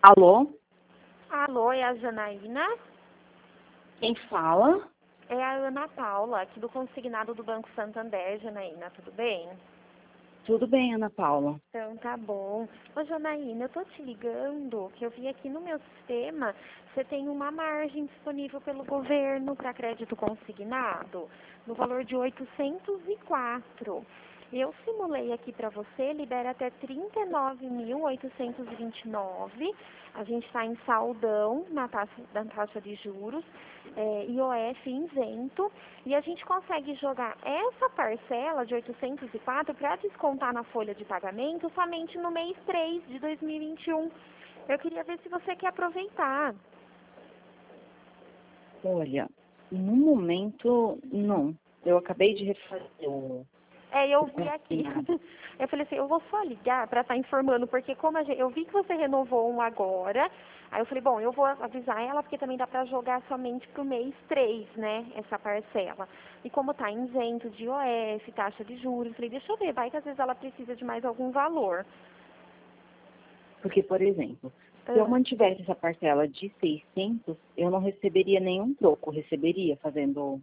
Alô? Alô, é a Janaína? Quem fala? É a Ana Paula, aqui do Consignado do Banco Santander, Janaína, tudo bem? Tudo bem, Ana Paula. Então tá bom. Ô Janaína, eu tô te ligando, que eu vi aqui no meu sistema, você tem uma margem disponível pelo governo para crédito consignado, no valor de 804. Eu simulei aqui para você, libera até 39.829. A gente está em saldão na taxa de juros, IOF isento, e a gente consegue jogar essa parcela de 804 para descontar na folha de pagamento somente no mês 3 de 2021. Eu queria ver se você quer aproveitar. Olha, no momento, não. Eu acabei de refazer o Eu vi aqui. consignado. Eu falei assim, eu vou só ligar para estar informando, porque como eu vi que você renovou um agora, aí eu falei, bom, eu vou avisar ela, porque também dá para jogar somente pro mês 3, né, essa parcela. E como tá isento de IOF, taxa de juros, eu falei, deixa eu ver, vai que às vezes ela precisa de mais algum valor. Porque, por exemplo, se eu mantivesse essa parcela de 600, eu não receberia nenhum troco. Receberia fazendo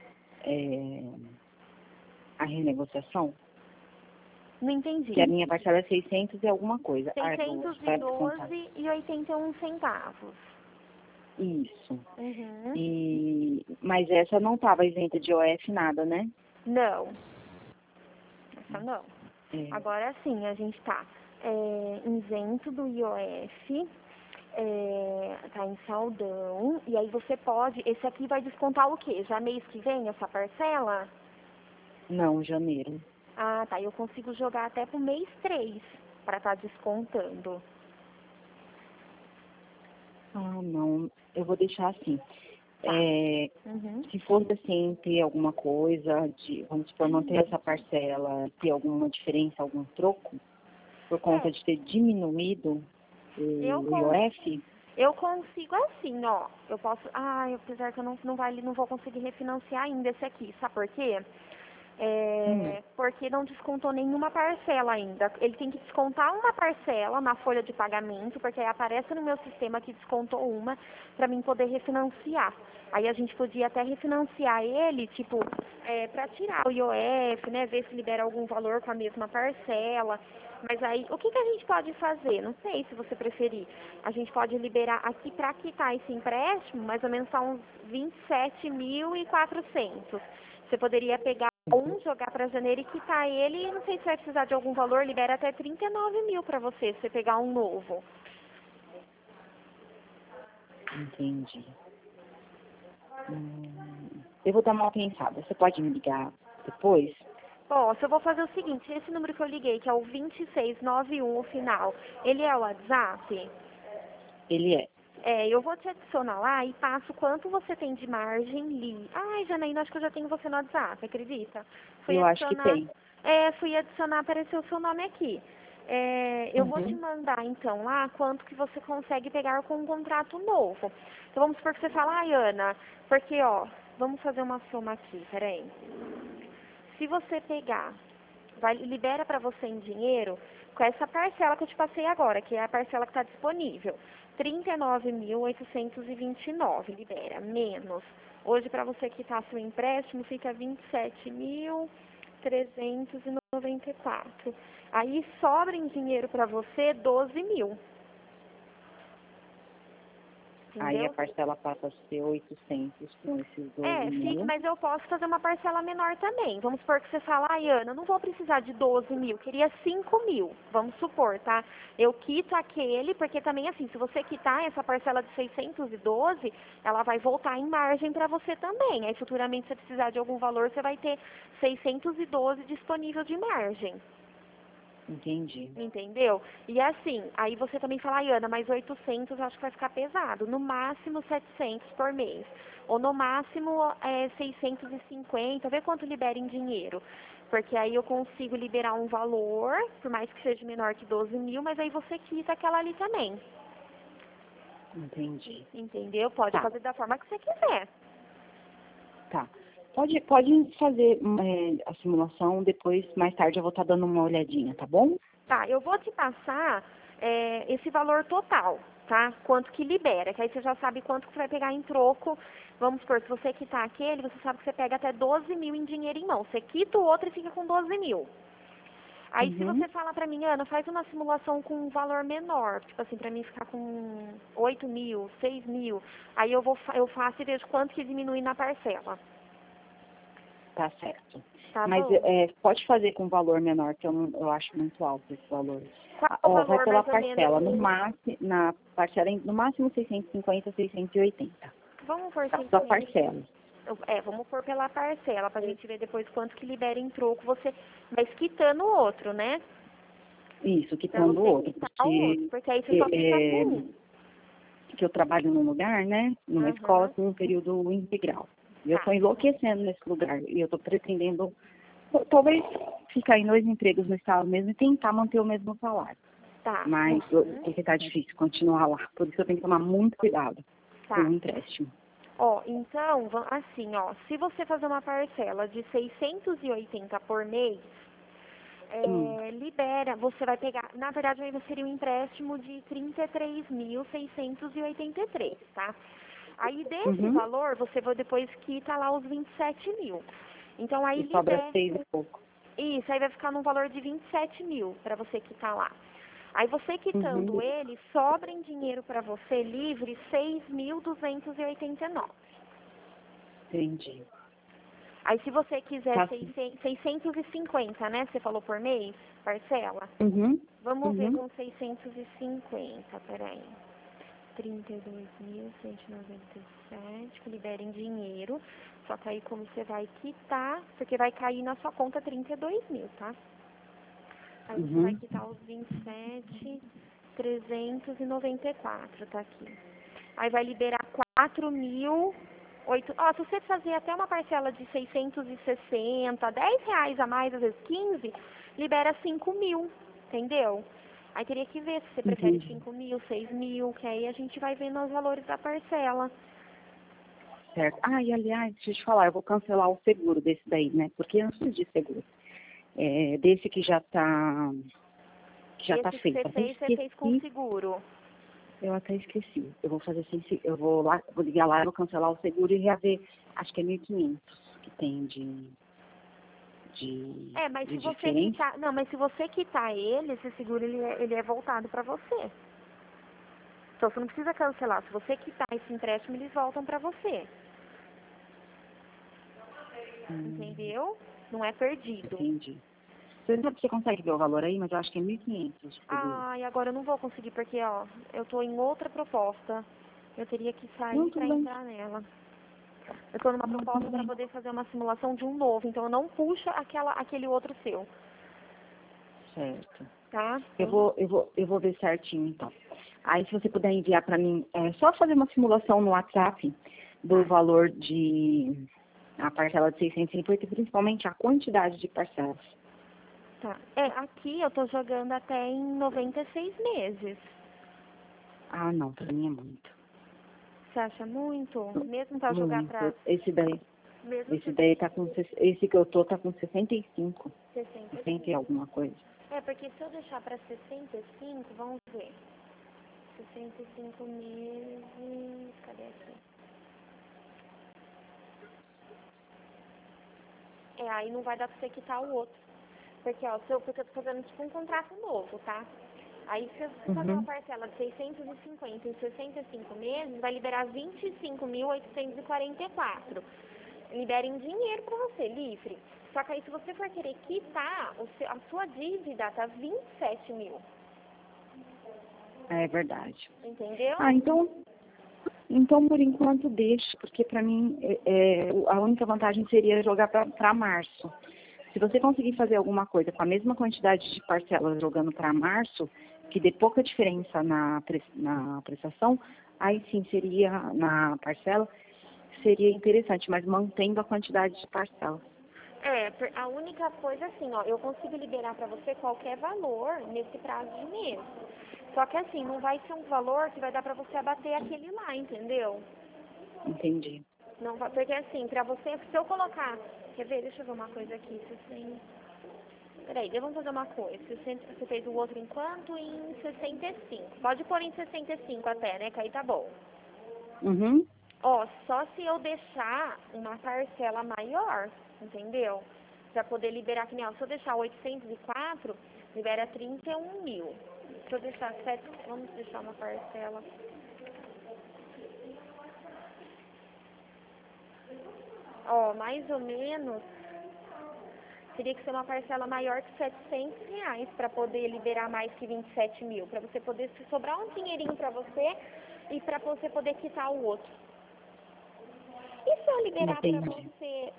a renegociação? Não entendi. Que a minha parcela é 600 e alguma coisa. Ah, para descontar. 612,81 centavos. Isso. Uhum. Mas essa não estava isenta de OF nada, né? Não, essa não. É. Agora sim, a gente está isento do IOF, tá em saldão, e aí você pode, esse aqui vai descontar o quê? Já mês que vem essa parcela? Não, janeiro. Ah, tá, eu consigo jogar até pro mês 3 para estar descontando. Ah, não. Eu vou deixar assim. Tá. Uhum. Se for assim, ter alguma coisa, vamos supor, não ter essa parcela, ter alguma diferença, algum troco, por conta de ter diminuído o IOF, Eu consigo assim, ó. Eu posso. Apesar que eu não vou conseguir refinanciar ainda esse aqui, sabe por quê? Porque não descontou nenhuma parcela ainda. Ele tem que descontar uma parcela na folha de pagamento, porque aí aparece no meu sistema que descontou uma, para mim poder refinanciar. Aí a gente podia até refinanciar ele, tipo, para tirar o IOF, né? Ver se libera algum valor com a mesma parcela. Mas aí, o que a gente pode fazer? Não sei se você preferir. A gente pode liberar aqui para quitar esse empréstimo, mais ou menos uns 27.400. Você poderia pegar jogar para janeiro e quitar ele, e não sei se vai precisar de algum valor, libera até 39 mil para você, se você pegar um novo. Entendi. Eu vou dar uma pensada. Você pode me ligar depois? Posso, eu vou fazer o seguinte, esse número que eu liguei, que é o 2691, o final, ele é o WhatsApp? Ele é. Eu vou te adicionar lá e passo quanto você tem de margem. Ai, Janaína, acho que eu já tenho você no WhatsApp, acredita? Eu acho que tem. Fui adicionar, apareceu o seu nome aqui. Eu vou te mandar, então, lá quanto que você consegue pegar com um contrato novo. Então, vamos supor que você fala, Ana, porque, ó, vamos fazer uma soma aqui, peraí. Se você pegar, libera para você em dinheiro, com essa parcela que eu te passei agora, que é a parcela que está disponível. 39.829, libera, menos. Hoje, para você quitar seu empréstimo, fica 27.394. Aí sobra em dinheiro para você 12 mil. Aí a Entendeu? parcela passa a ser 800 com esses 12 mil. Mas eu posso fazer uma parcela menor também. Vamos supor que você fala, Ana, eu não vou precisar de 12 mil, queria 5 mil. Vamos supor, tá? Eu quito aquele, porque também assim, se você quitar essa parcela de 612, ela vai voltar em margem para você também. Aí futuramente, se você precisar de algum valor, você vai ter 612 disponível de margem. Entendi. Entendeu? E assim, aí você também fala, Ana, mas 800 eu acho que vai ficar pesado. No máximo 700 por mês. Ou no máximo 650, vê quanto libera em dinheiro. Porque aí eu consigo liberar um valor, por mais que seja menor que 12 mil, mas aí você quita aquela ali também. Entendi. Entendeu? Pode fazer da forma que você quiser. Tá. Pode fazer a simulação, depois, mais tarde, eu vou estar dando uma olhadinha, tá bom? Tá, eu vou te passar esse valor total. tá? Quanto que libera, que aí você já sabe quanto que você vai pegar em troco. Vamos supor, se você quitar aquele, você sabe que você pega até 12 mil em dinheiro em mão. Você quita o outro e fica com 12 mil. Aí se Uhum. você falar pra mim, Ana, faz uma simulação com um valor menor, tipo assim, pra mim ficar com 8 mil, 6 mil, aí eu faço e vejo quanto que diminui na parcela. Tá certo. Tá Mas bom? pode fazer com valor menor, que eu acho muito alto esse valor. Qual o Ó, vai valor pela mais ou menos? parcela, na parcela, no máximo 650, 680. Vamos por Tá? Só 600. parcela. Vamos pôr pela parcela, pra gente ver depois quanto que libera em troco, você mas quitando o outro, né? Isso, Pra quitando o você outro, quitar o outro, porque aí você só fica com um. que eu trabalho num lugar, né, numa escola Aham. com um período integral. E eu Tá. estou enlouquecendo nesse lugar. E eu estou pretendendo, talvez, ficar em 2 empregos no estado mesmo e tentar manter o mesmo salário. Tá. Mas porque tá difícil continuar lá. Por isso eu tenho que tomar muito cuidado com Tá. o empréstimo. Ó, então, assim, ó, se você fazer uma parcela de 680 por mês, Hum. libera, você vai pegar, na verdade aí seria um empréstimo de 33.683, tá? Aí desse Uhum. valor, você vai depois quita lá os 27 mil. Então aí E sobra libera, 6 e pouco. isso, aí vai ficar num valor de 27 mil para você quitar lá. Aí você quitando Uhum. ele, sobra em dinheiro para você livre 6.289. Entendi. Aí se você quiser Tá. 650, né? Você falou por mês, parcela. Uhum. Vamos ver Uhum. com 650, peraí. 32.197 que libera em dinheiro. Só que aí como você vai quitar, porque vai cair na sua conta 32 mil, tá? Aí você vai Uhum. quitar os 27.394, tá aqui. Aí vai liberar 4.000. Se você fazer até uma parcela de 660, R$ 10 a mais, às vezes 15, libera 5 mil, entendeu? Aí teria que ver se você prefere Entendi. 5 mil, 6 mil, que aí a gente vai vendo os valores da parcela. Certo. Ah, e aliás, deixa eu te falar, eu vou cancelar o seguro desse daí, né? Porque antes de seguro, desse que já tá Esse que feito. Até você fez com esqueci, seguro. eu até esqueci. Eu vou fazer assim, eu vou lá, vou ligar lá, eu vou cancelar o seguro e reaver, acho que é 1.500 que tem Mas de se você diferença. quitar, não, mas se você quitar ele, esse seguro ele é voltado para você. Então você não precisa cancelar. Se você quitar esse empréstimo, eles voltam para você. Hum, Entendeu? Não é perdido. entendi. Você consegue ver o valor aí, mas eu acho que é 1.500 de seguro. E agora eu não vou conseguir porque, ó, eu tô em outra proposta. Eu teria que Não, sair para tudo bem. entrar nela. Eu tô numa Não, proposta tudo para bem. poder fazer uma simulação de um novo, então eu não puxo aquele outro seu, Certo. tá? Eu vou ver certinho, então. Aí, se você puder enviar para mim, é só fazer uma simulação no WhatsApp do Tá. valor de a parcela de 650 e principalmente a quantidade de parcelas. Tá. Aqui eu tô jogando até em 96 meses. Ah, não, para mim é muito. Você acha muito? Mesmo para jogar pra... Muito. Esse daí, Mesmo esse pra daí tá com, esse que eu tô tá com 65, 60 e 65. alguma coisa. Porque se eu deixar para 65, vamos ver. 65 meses. Cadê aqui? Aí não vai dar pra você quitar o outro. Porque, ó, porque eu tô fazendo tipo um contrato novo, tá? Aí se você fazer uma Uhum. parcela de 650 em 65 meses, vai liberar 25.844. Libera em dinheiro pra você, livre. Só que aí se você for querer quitar, a sua dívida tá 27 mil. É verdade. Entendeu? Ah, então por enquanto deixa, porque para mim a única vantagem seria jogar para março. Se você conseguir fazer alguma coisa com a mesma quantidade de parcelas jogando para março, que dê pouca diferença na prestação, aí sim seria, na parcela, seria interessante, mas mantendo a quantidade de parcelas. A única coisa assim, ó, eu consigo liberar pra você qualquer valor nesse prazo de mês. Só que assim, não vai ser um valor que vai dar pra você abater aquele lá, entendeu? Entendi. Não vai, porque assim, pra você, se eu colocar, quer ver, deixa eu ver uma coisa aqui, se tem Peraí, vamos fazer uma coisa. Você fez o outro enquanto em 65. Pode pôr em 65 até, né? Que aí tá bom. Uhum. Ó, só se eu deixar uma parcela maior, entendeu? Pra poder liberar, que nem, ó, se eu deixar 804, libera 31 mil. Se eu deixar 7, vamos deixar uma parcela. Ó, mais ou menos, teria que ser uma parcela maior que R$ 700 para poder liberar mais que 27 mil. Para você poder sobrar um dinheirinho para você e para você poder quitar o outro. E se eu liberar para Entendi. você,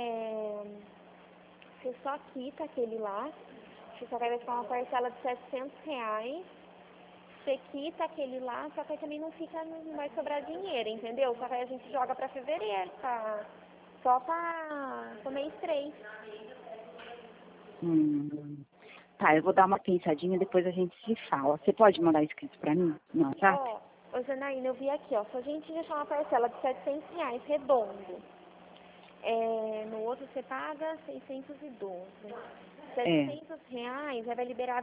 você só quita aquele lá, você só vai ficar uma parcela de R$ 700, você quita aquele lá, só que aí também não vai sobrar dinheiro, entendeu? Só que aí a gente joga para fevereiro, tá? Só para o mês 3. Tá, eu vou dar uma pensadinha e depois a gente se fala. Você pode mandar escrito pra mim no WhatsApp? Ô Janaína, eu vi aqui, ó, se a gente deixar uma parcela de R$ 700 redondo, no outro você paga 612. R$ 700 vai liberar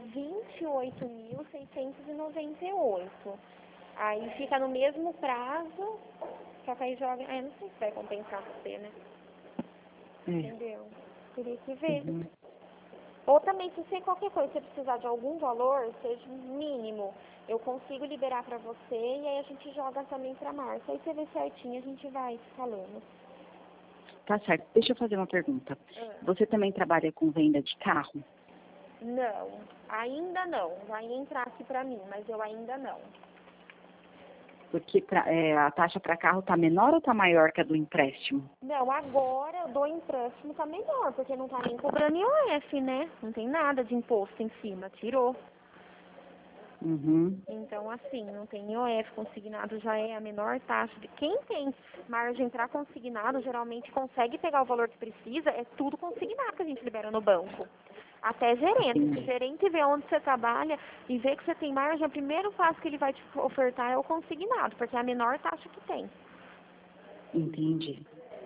28.698. Aí fica no mesmo prazo, só que aí joga... eu não sei se vai compensar você, né? Entendeu? Teria que ver. Uhum. Ou também, se você qualquer coisa, você precisar de algum valor, seja mínimo, eu consigo liberar pra você e aí a gente joga também pra março. Aí você vê certinho, a gente vai falando. Tá certo. Deixa eu fazer uma pergunta. Você também trabalha com venda de carro? Não, ainda não. Vai entrar aqui pra mim, mas eu ainda não. Porque a taxa para carro tá menor ou tá maior que a do empréstimo? Não, agora do empréstimo tá melhor, porque não tá nem cobrando IOF, né? Não tem nada de imposto em cima, tirou. Uhum. Então, assim, não tem IOF, consignado já é a menor taxa. De quem tem margem para consignado, geralmente consegue pegar o valor que precisa, é tudo consignado que a gente libera no banco. Até gerente. Se o gerente vê onde você trabalha e vê que você tem margem, o primeiro passo que ele vai te ofertar é o consignado, porque é a menor taxa que tem. Entendi.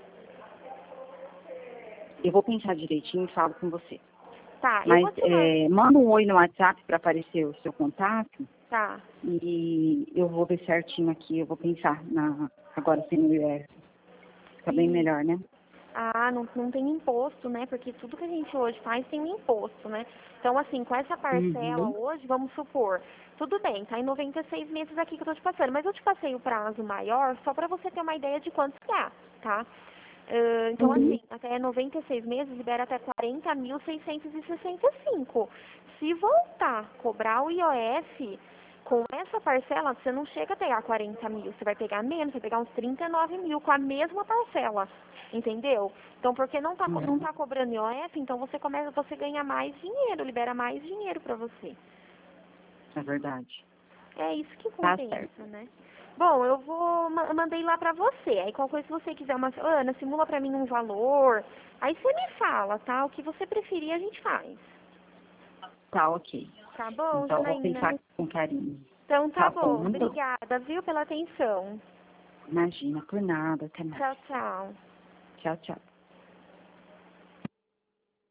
Eu vou pensar direitinho e falo com você. Tá, eu Mas vou te mandar. manda um oi no WhatsApp para aparecer o seu contato. Tá. E eu vou ver certinho aqui, eu vou pensar agora sem o IOF. Fica bem melhor, né? Ah, não tem imposto, né? Porque tudo que a gente hoje faz tem um imposto, né? Então, assim, com essa parcela Uhum. hoje, vamos supor, tudo bem, tá em 96 meses aqui que eu tô te passando, mas eu te passei o prazo maior só para você ter uma ideia de quanto que é, tá? Então, assim, até 96 meses libera até 40.665. Se voltar a cobrar o IOF, com essa parcela, você não chega a pegar 40 mil, você vai pegar menos, você vai pegar uns 39 mil com a mesma parcela, entendeu? Então, porque não tá cobrando IOF, então você ganha mais dinheiro, libera mais dinheiro pra você. É verdade. É isso que Tá compensa, certo. né? Bom, eu mandei lá pra você. Aí qualquer coisa, se você quiser Ana, simula pra mim um valor. Aí você me fala, tá? O que você preferir, a gente faz. Tá, ok. Tá bom, Então eu vou Janaína? pensar com carinho. Então tá Tá bom. bom. Obrigada, viu, pela atenção. Imagina, por nada. Até mais. Tchau, tchau. Tchau, tchau.